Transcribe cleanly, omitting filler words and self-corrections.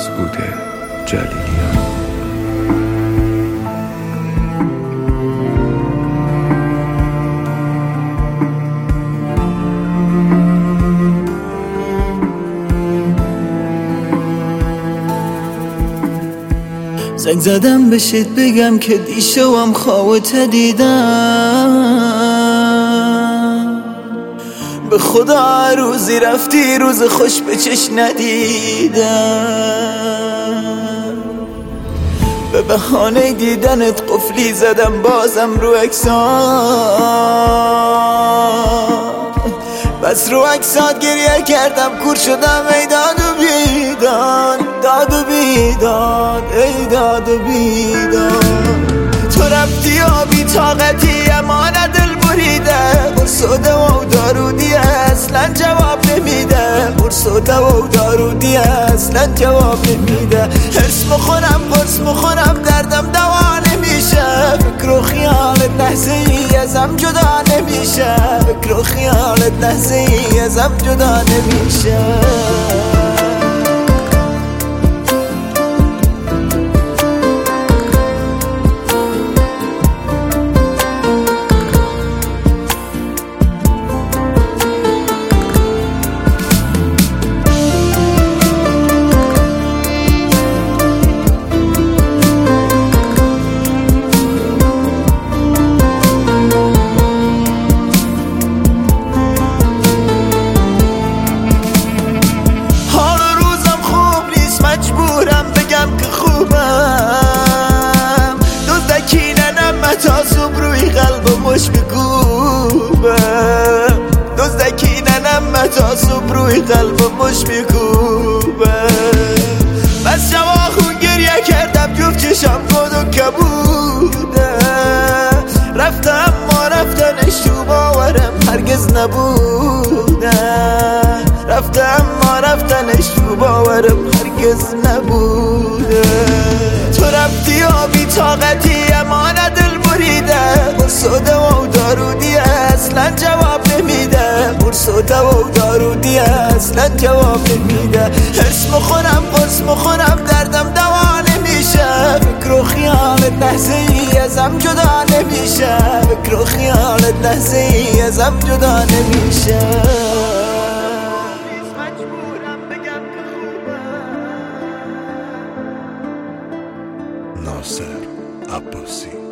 مسعود جلیلیان. زنگ زدم بشید بگم که دیشبم خوابت دیدم، به خدا روزی رفتی روز خوش به چش ندیدم. به بهانه دیدنت قفلی زدم بازم رو اکسات، بس رو اکسات گریه کردم کور شدم ای داد و بیداد، داد و بیداد، ای داد و بیداد. تو رفتی و بی طاقتی اما نه دل بریده، برسوده و دارودی اصلا جواب نمیده، برسوده و دارودی اصلا جواب نمیده. حرص مخورم قرص مخورم دردم دوا نمیشه، فکر و خیالت لحظه ای ازم جدا نمیشه، فکر و خیالت لحظه ای ازم جدا نمیشه. تا صبح روی قلب مش میکوبم، دزدکی ننم تا صبح روی قلب مش میکوبم. بس شبا خون گریه کردم جفت چشم گود و کبوده، رفتم ما رفتنش تو باورم هرگز نبوده، رفتم ما رفتنش تو باورم هرگز نبوده. تو رفتی و بی طاقتی اما نه دل بریده، برسوده و دارودی اصلا جواب نمیده، برسوده و دارودی اصلا جواب نمیده. حرص مخورم قرص مخورم دردم دوا نمیشه، فکر و خیالت لحظه ای ازم جدا نمیشه، فکر و خیالت لحظه ای ازم جدا نمیشه. ناصر عباسی.